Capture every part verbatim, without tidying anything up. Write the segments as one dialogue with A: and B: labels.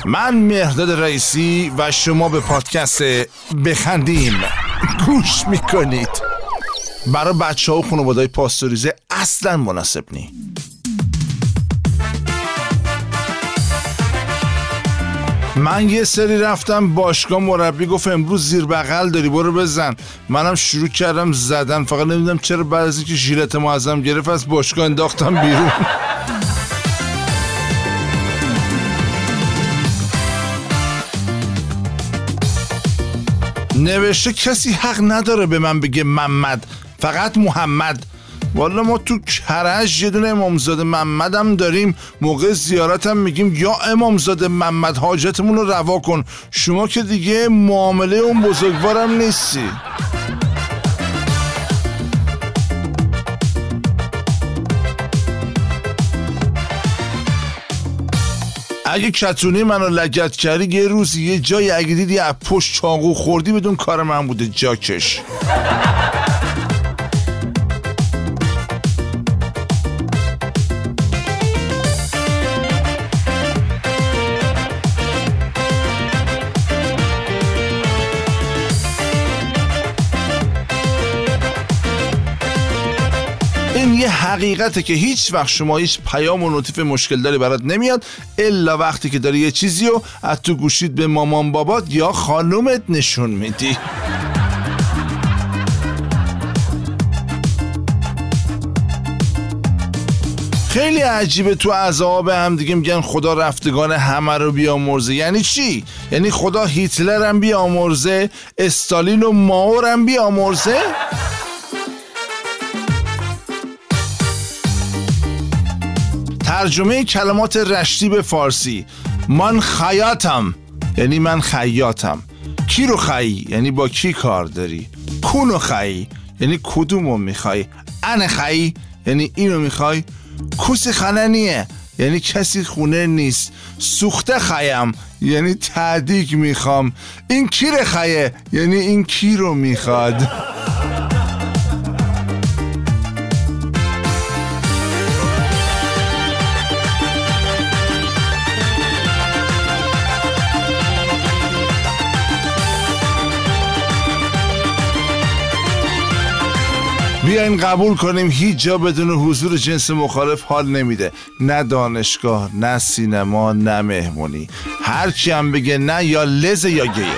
A: من مهرداد رئیسی و شما به پادکست بخندیم گوش میکنید. برای بچه ها و خانواده های پاستوریزه اصلا مناسب نی. من یه سری رفتم باشگاه، مربی گفت امروز زیر بغل داری برو بزن. منم شروع کردم زدن، فقط نمیدونم چرا بعد از اینکه ژیلت معظم گرفت از باشگاه انداختم بیرون. نوشته کسی حق نداره به من بگه محمد، فقط محمد. والا ما تو کرج یه دونه امامزاده محمد هم داریم، موقع زیارت هم میگیم یا امامزاده محمد حاجتمون رو روا کن. شما که دیگه معامله اون بزرگوارم نیستی. اگه کتونی منو لگد کردی یه روزی یه جایی اگه دیدی از پشت چاقو خوردی بدون کار من بوده جاکش. این یه حقیقته که هیچ وقت شما هیچ پیام و نوتیف مشکل داری برات نمیاد الا وقتی که داری یه چیزی رو از تو گوشید به مامان بابات یا خانومت نشون میدی. خیلی عجیبه تو اعضاب هم دیگه میگن خدا رفتگان همه رو بیامرزه. یعنی چی؟ یعنی خدا هیتلر هم بیامرزه، استالین و مائو هم بیامرزه؟ ترجمه کلمات رشتی به فارسی: من خیاطم یعنی من خیاطم. کی رو خیی یعنی با کی کار داری. کونو خیی یعنی کدومو میخوای. ان خیی یعنی اینو میخوای. کوس خننیه یعنی کسی خونه نیست. سوخته خیم یعنی تعدیق میخوام. این کی رو خیه یعنی این کی رو میخواد. بیاین قبول کنیم هیچ جا بدون حضور جنس مخالف حال نمیده. نه دانشگاه، نه سینما، نه مهمونی. هر کی هم بگه نه یا لزه یا گیه.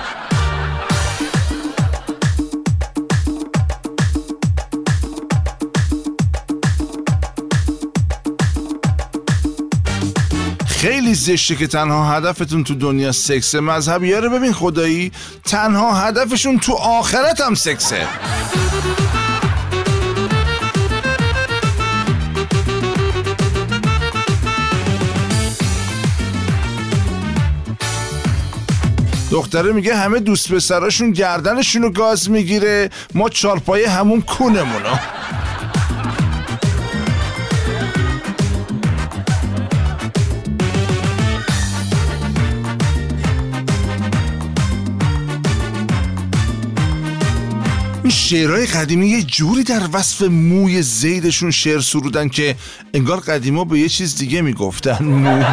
A: خیلی زشته که تنها هدفتون تو دنیا سکسه. مذهبی‌ها رو ببین خدایی تنها هدفشون تو آخرت هم سکسه. دختره میگه همه دوست پسراشون گردنشونو گاز میگیره، ما چارپایه همون کونمونو. این شعرهای قدیمی یه جوری در وصف موی زیدشون شعر سرودن که انگار قدیما به یه چیز دیگه میگفتن مو.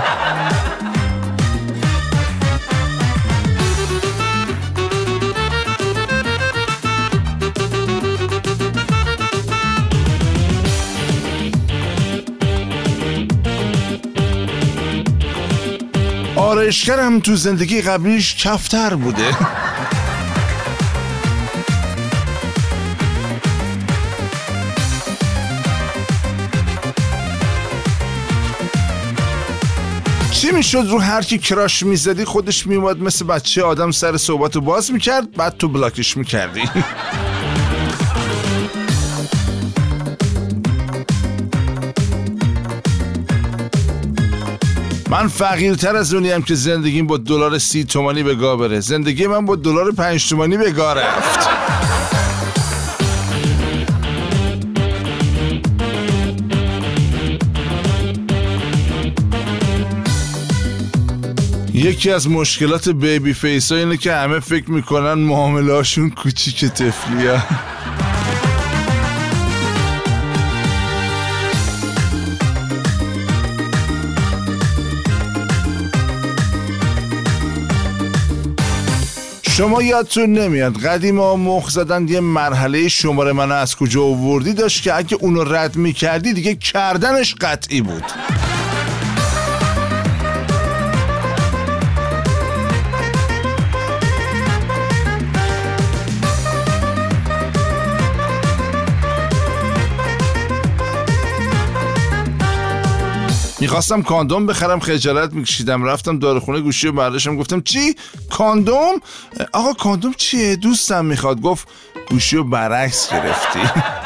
A: آرایشگر هم تو زندگی قبلیش کفتر بوده. چی میشد رو هر کی کراش میزدی خودش میومد مثل بچه آدم سر صحبتو باز میکرد بعد تو بلاکش میکردی. من فقیرتر از اونیم که زندگیم با دلار سی تومانی به گا بره. زندگی من با دلار پنج تومانی به گا رفت. یکی از مشکلات بیبی فیس ها اینه که همه فکر میکنن معامله هاشون کوچیک طفلیه. شما یادتون نمیاد قدیما مخ زدن یه مرحله شماره منو از کجا آوردی داشت که اگه اونو رد میکردی دیگه کردنش قطعی بود. میخواستم کاندوم بخرم، خجالت میکشیدم، رفتم داروخونه گوشی رو برداشتم، گفتم چی؟ کاندوم؟ آقا کاندوم چیه؟ دوستم میخواد. گفت گوشی رو برعکس گرفتی.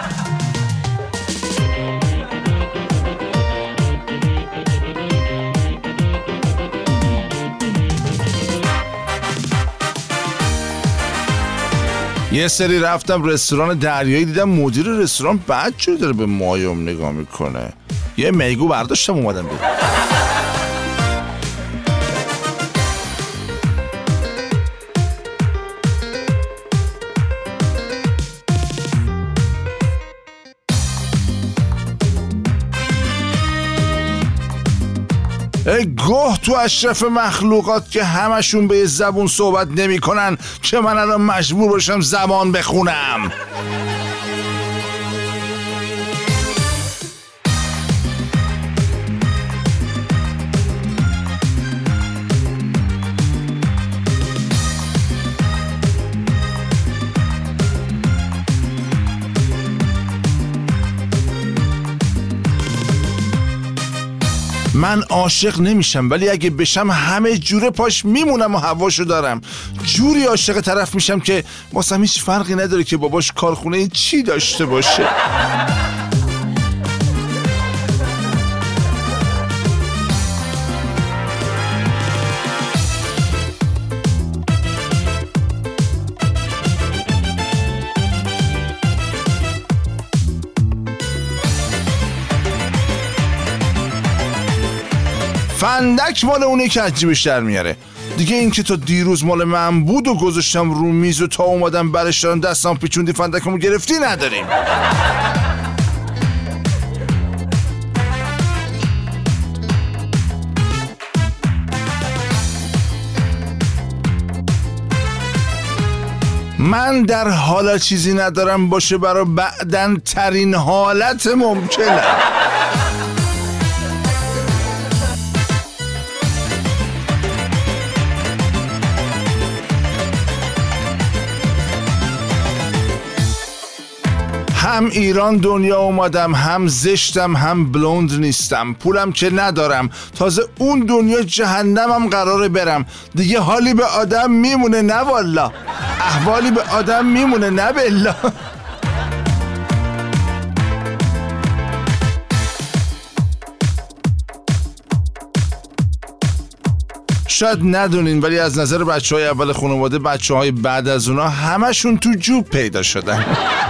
A: یه سری رفتم رستوران دریایی، دیدم مدیر رستوران بد شده داره به مایم نگاه میکنه. یه میگو برداشتم اومدم بیرون. ای گوه تو اشرف مخلوقات که همشون به یه زبون صحبت نمی کنن که من الان مجبور باشم زبان بخونم. من عاشق نمیشم ولی اگه بشم همه جوره پاش میمونم و هواشو دارم. جوری عاشق طرف میشم که واسم هیچ فرقی نداره که باباش کارخونه چی داشته باشه. فندک مال اونه که عجیبش در میاره دیگه. این که تا دیروز مال من بود و گذاشتم رو میز و تا اومدم برش دارم دستم پیچوندی فندکمو گرفتی نداریم. من در حالا چیزی ندارم باشه برای بعدن ترین حالت ممکنه. هم ایران دنیا اومدم، هم زشتم، هم بلوند نیستم، پولم که ندارم، تازه اون دنیا جهنمم قراره برم. دیگه حالی به آدم میمونه نه والا، احوالی به آدم میمونه نه بالله. شاید ندونین ولی از نظر بچه های اول خانواده بچه های بعد از اونا همشون تو جوب پیدا شدن.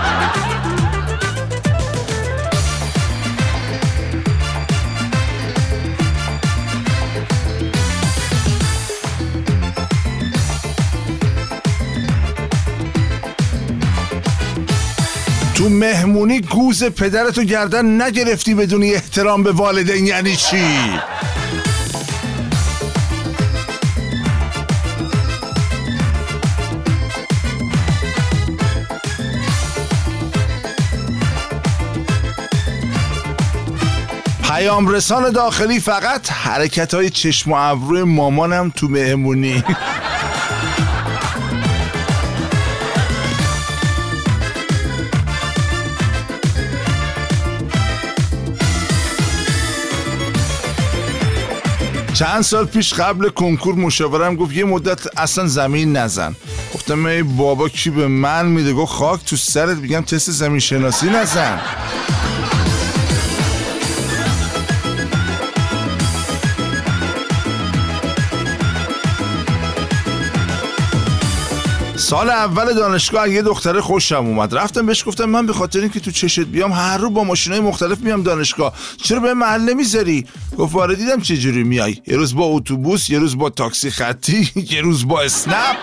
A: تو مهمونی گوز پدرتو گردن نگرفتی بدونی احترام به والدین یعنی چی؟ پیام رسان داخلی فقط حرکت‌های چشم و ابروی مامانم تو مهمونی. چند سال پیش قبل کنکور مشاورم گفت یه مدت اصلا زمین نزن. گفتم ای بابا کی به من میده؟ گفت خاک تو سرت، بگم تست زمین شناسی نزن. سال اول دانشگاه یه دختره خوشم اومد، رفتم بهش گفتم من به خاطر اینکه تو چشت بیام هر رو با ماشینای مختلف میام دانشگاه، چرا به محل نمیذاری؟ گفت آره دیدم چه جوری میای، یه روز با اتوبوس، یه روز با تاکسی خطی، یه روز با اسنپ.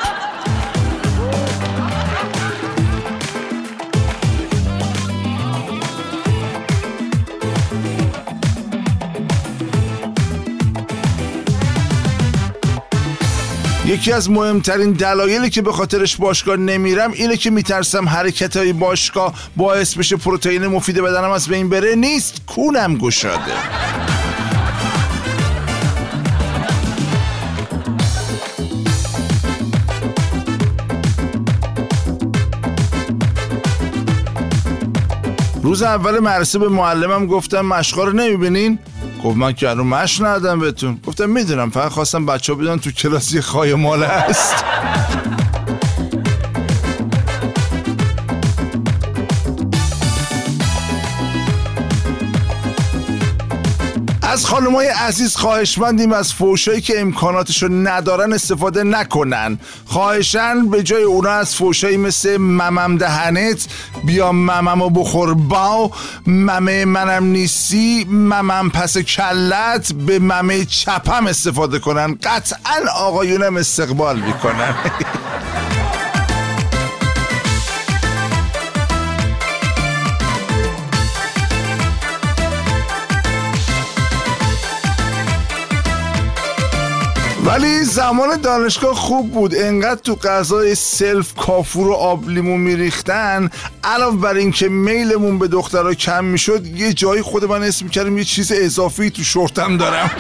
A: یکی از مهمترین دلایلی که به خاطرش باشگاه نمیرم اینه که میترسم حرکتهای باشگاه باعث بشه پروتئین مفید بدنم از بین بره. نیست، کونم گشاده. روز اول مدرسه به معلمم گفتم مشقا رو نمیبینین؟ گفت من که الان مشق ندادم بهتون. گفتم میدونم، فقط خواستم بچه‌ها بدونن تو کلاس یه خای ماله هست. از خانمای عزیز خواهشمندیم از فحشایی که امکاناتشو ندارن استفاده نکنن. خواهشن به جای اونا از فحشایی مثل ممم دهنت، بیا مممو بخور باو، ممه منم نیستی، ممم پس کلت، به ممه چپم استفاده کنن. قطعا آقایونم استقبال میکنن. ولی زمان دانشگاه خوب بود. انقدر تو غذای سلف کافور و آب لیمو میریختن، علاوه بر این که میلمون به دخترها کم میشد، یه جایی خود من اسم میکردم یه چیز اضافی تو شورتم دارم.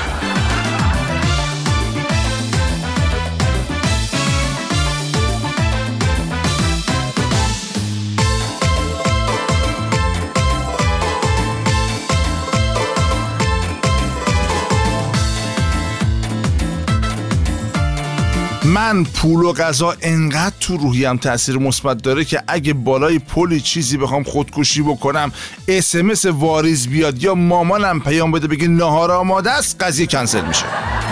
A: من پول و غذا انقدر تو روحیم تاثیر مثبت داره که اگه بالای پلی چیزی بخوام خودکشی بکنم، اس ام اس واریز بیاد یا مامانم پیام بده بگه ناهار آماده است، قضیه کنسل میشه.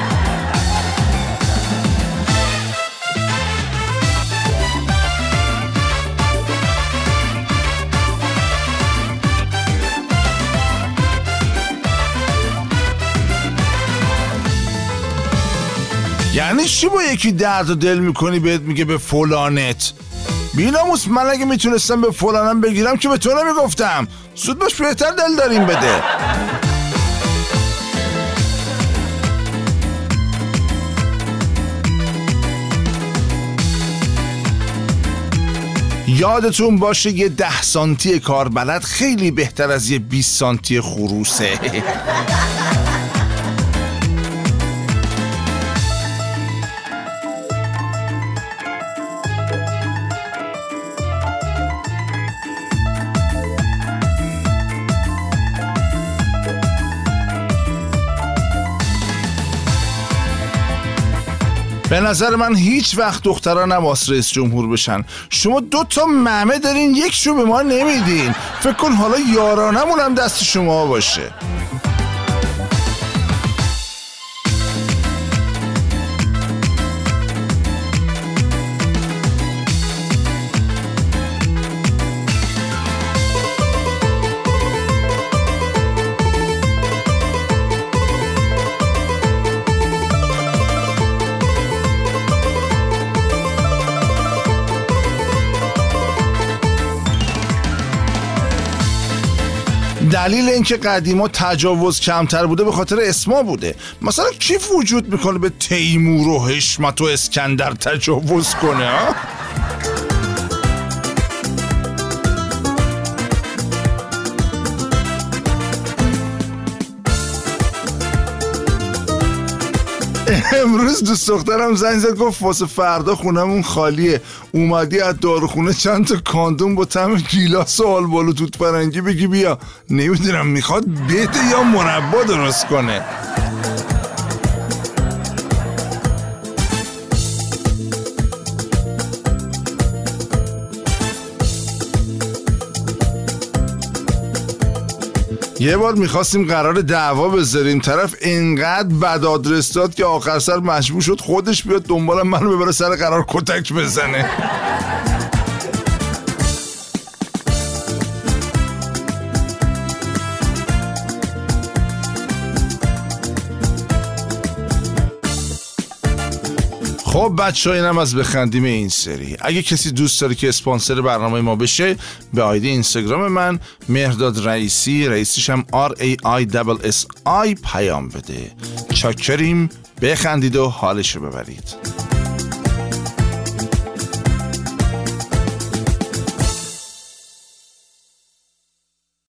A: یعنی چی با یکی درد و دل میکنی بهت میگه به فلانت؟ بیناموس، من اگه میتونستم به فلانم بگیرم که به تو نمیگفتم. زود باش بهتر دل داریم بده. یادتون باشه یه ده سانتی کاربلد خیلی بهتر از یه بیست سانتی خروسه. به نظر من هیچ وقت دخترها نباید رئیس جمهور بشن. شما دو تا ممه دارین، یک شو به ما نمیدین. فکر کن حالا یارانمون هم دست شما باشه. دلیل اینکه قدیما تجاوز کمتر بوده به خاطر اسما بوده. مثلا کی وجود میکنه به تیمور و حشمت و اسکندر تجاوز کنه ها؟ امروز دوست دخترم زنگ زد گفت واسه فردا خونمون خالیه، اومدی از داروخونه چند تا کاندوم با طعم گیلاس و آلبالو توت فرنگی بگی بیا. نمیدونم میخواد بده یا مربا درست کنه. یه بار میخواستیم قرار دعوا بذاریم، طرف اینقدر بد آدرس داد که آخر سر مجبور شد خودش بیاد دنبالم منو ببره سر قرار کتک بزنه. خب بچه ها، اینم از بخندیم این سری. اگه کسی دوست داره که اسپانسر برنامه ما بشه، به آیدی اینستاگرام من مهرداد رئیسی، رئیسیش هم آر ای آی اس اس آی پیام بده. چاکریم، بخندید و حالشو ببرید.